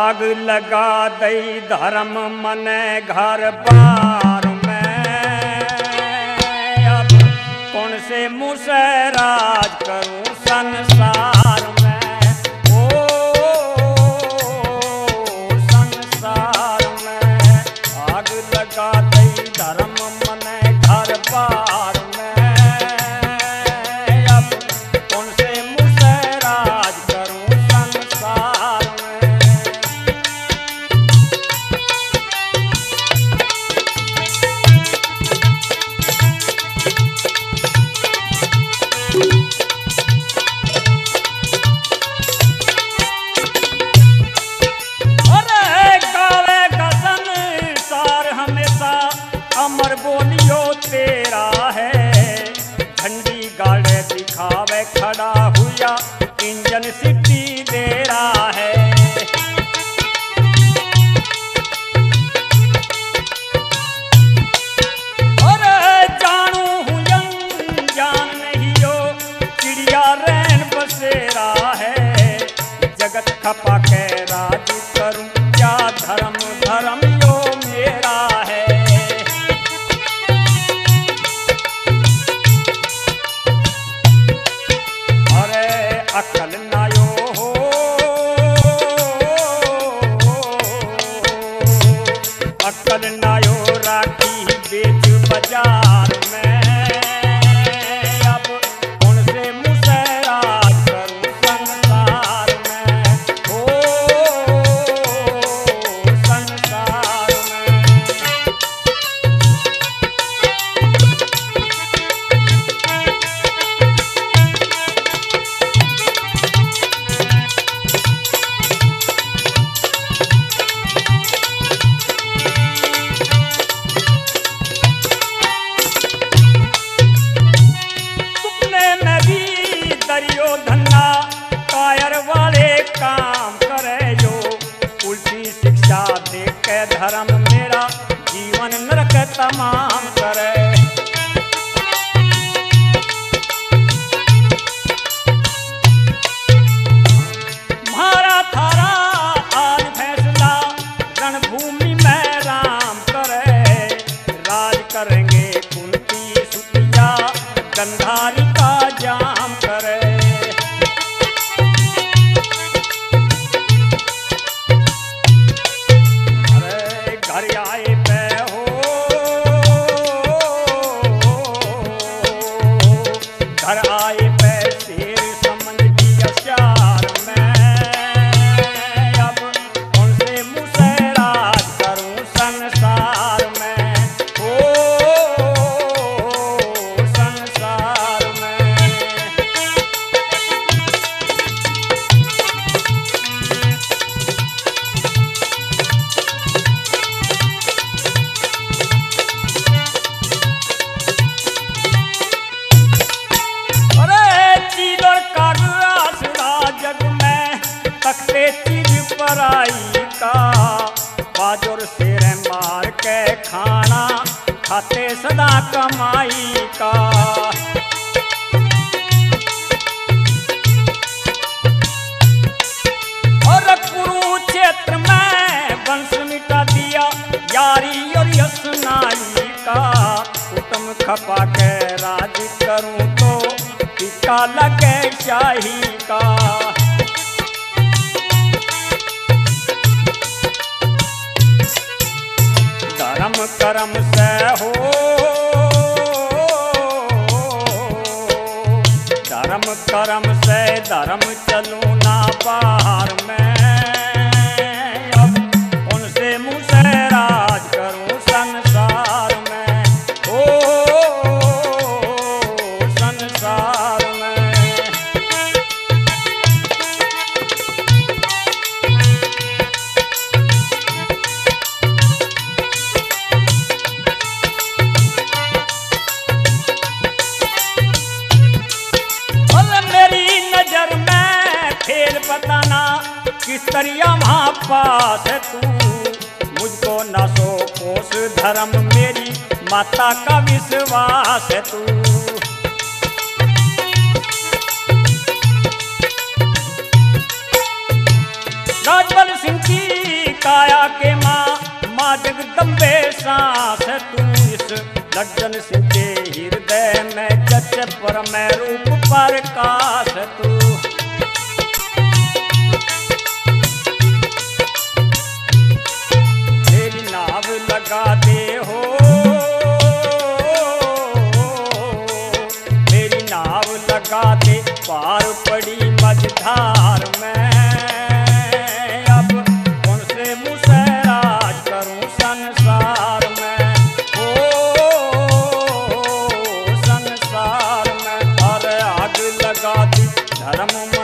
आग लगा दई धर्म मने घर बार में। अब कौन से मुँह से राज करूं संसार में। ओ संसार में आग लगा दई धर्म मने घर बार में। अब कौन से मुँह से राज करूं संसार में। अमर बोलियो तेरा है झंडी गाड़े दिखावे खड़ा हुआ इंजन सिटी दे रहा है। और जानू हूँ जान नहीं हो चिड़िया रैन बसेरा है। जगत खपा के राज करूं क्या धर्म धर्म यो मेरा है। अकल नायो हो अकल नायो राखी बेच बाजार में। अब कौन से मुँह से राज करूं संसार में। ओ संसार में धन्ना कायर वाले काम करे जो उल्टी शिक्षा दे के धर्म मेरा जीवन नरक तमाम करे। मारा थारा आज फैसला रणभूमि में राम करे। राज करेंगे कुंती सुतिया गंधारी का जाम करे। घर आए पे हो घर आए पे शेर समझ लिया प्यार में। अब कौन से मुँह से राज करूं संसार में। ओ संसार में तख्ते चीज पराई का बाजुर शेर मार के खाना खाते सदा कमाई का। और कुरुक्षेत्र में वंश मिटा दिया यारी और यसनाई का। कुटुम खपा के राज करूं तो टिका लगे शाही का। धर्म कर्म से हो धर्म कर्म से धर्म चलूं ना बाहर में। अब कौन से मुँह से राज करूं संसार में। ओ संसार में बताना किस तरिया वहाँ पास है तू। मुझको न सो कोस धर्म मेरी माता का विश्वास है तू। राजबल सिंह की काया के माँ जगदम्बे सांस तू इस लज्जन सिंचे हृदय में जच पर मैं रूप प्रकाश तू। मेरी नाव लगा दे हो, मेरी नाव लगा दे पार पड़ी मझधार में, अब कौन से मुसैराज करूं संसार में, ओ संसार में। और आग लगा दी धर्म